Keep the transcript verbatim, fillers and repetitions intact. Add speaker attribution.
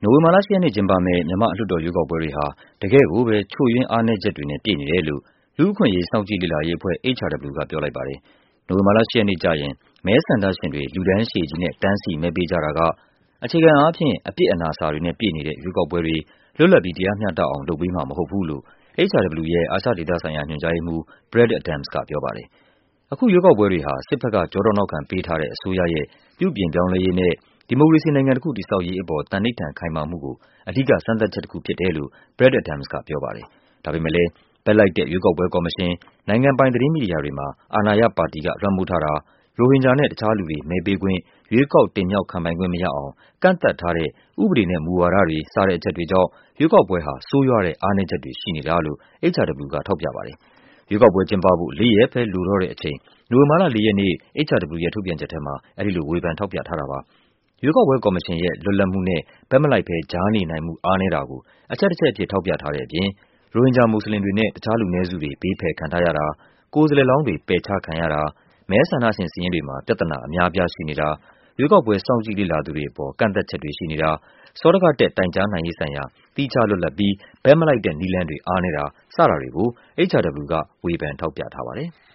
Speaker 1: နိုဝင်ဘာလ ၈ ရက်နေ့ကျင်းပမယ့် မြန်မာ့လွှတ်တော်ရွေးကောက်ပွဲတွေဟာ တကယ့်ကိုပဲ ချို့ယွင်းအားနည်းချက်တွေနဲ့ ပြည့်နေတယ်လို့ လူ့အခွင့်အရေး စောင့်ကြည့်လေ့လာရေးအဖွဲ့ H R W ကပြောလိုက်ပါတယ်။ နိုဝင်ဘာလ ၈ ရက်နေ့ကျရင် မဲဆန္ဒရှင်တွေ လူတန်းရှည်ကြီးနဲ့ တန်းစီမဲပေးကြတာက အခြေခံအားဖြင့် အပြစ်အနာအဆာတွေနဲ့ ပြည့်နေတဲ့ ရွေးကောက်ပွဲတွေ လွတ်လပ်ပြီး တရားမျှတအောင် လုပ်ပေးမှာမဟုတ်ဘူးလို့ H R W ရဲ့ အာရှဒေသဆိုင်ရာ ညွှန်ကြားရေးမှူး Brad Adams ကပြောပါတယ်။ အခုရွေးကောက်ပွဲတွေဟာ စစ်ဘက်က ကျောထောက်နောက်ခံပေးထားတဲ့ အစိုးရရဲ့ ပြုပြင်ပြောင်းလဲရေးနဲ့ ဒီမိုကရေစီနိုင်ငံတခု တည်ဆောက်ရေးအပေါ် သန္နိဋ္ဌာန်ခိုင်မာမှုကို အဓိက စမ်းသပ်ချက်တခုဖြစ်တယ်လို့ Brad Adams ကပြောပါတယ်။ ဒါပေမယ့်လည်း ဘက်လိုက်တဲ့ ရွေးကောက်ပွဲကော်မရှင်၊ နိုင်ငံပိုင် သတင်းမီဒီယာတွေမှာ အာဏာရပါတီက လွှမ်းမိုးထားတာ၊ ရိုဟင်ဂျာနဲ့ တခြားလူတွေ မဲပေးခွင့်၊ ရွေးကောက်တင်မြှောက်ခံပိုင်ခွင့်မရအောင် ကန့်သတ်ထားတဲ့ ဥပဒေနဲ့ မူဝါဒတွေ စတဲ့အချက်တွေကြောင့် ရွေးကောက်ပွဲဟာ ဆိုးရွားတဲ့ အားနည်းချက်တွေရှိနေတာလို့ H R W က ထောက်ပြပါတယ်။ ရွေးကောက်ပွဲကျင်းပဖို့ လေးရက်ပဲ လိုတော့တဲ့အချိန် နိုဝင်ဘာလ လေးရက်နေ့ H R W ရဲ့ ထုတ်ပြန်ချက်ထဲမှာ အဲဒီလို ဝေဖန်ထောက်ပြထားတာပါ။ ရွေးကောက်ပွဲကော်မရှင်ရဲ့ လွတ်လပ်မှုနဲ့ ဘက်မလိုက်ဘဲ ကြားနေနိုင်မှု အားနည်းတာကို အချက်တချက်အဖြစ် ထောက်ပြထားတဲ့အပြင် ရိုဟင်ဂျာမွတ်ဆလင်တွေနဲ့ တခြားလူနည်းစုတွေ ဘေးဖယ်ခံထားရတာ၊ ကိုယ်စားလှယ်လောင်းတွေ ပယ်ချခံရတာ၊ မဲဆန္ဒရှင်စာရင်းတွေမှာ ပြဿနာအများအပြားရှိနေတာ၊ ရွေးကောက်ပွဲ စောင့်ကြည့်လေ့လာသူတွေအပေါ် ကန့်သတ်ချက်တွေရှိနေတာ၊ စောဒကတက် တိုင်ကြားနိုင်ရေးဆိုင်ရာ သီးခြားလွတ်လပ်ပြီး ဘက်မလိုက်တဲ့ နည်းလမ်းတွေ အားနည်းတာ စတာတွေကို H R W က ဝေဖန်ထောက်ပြထားပါတယ်။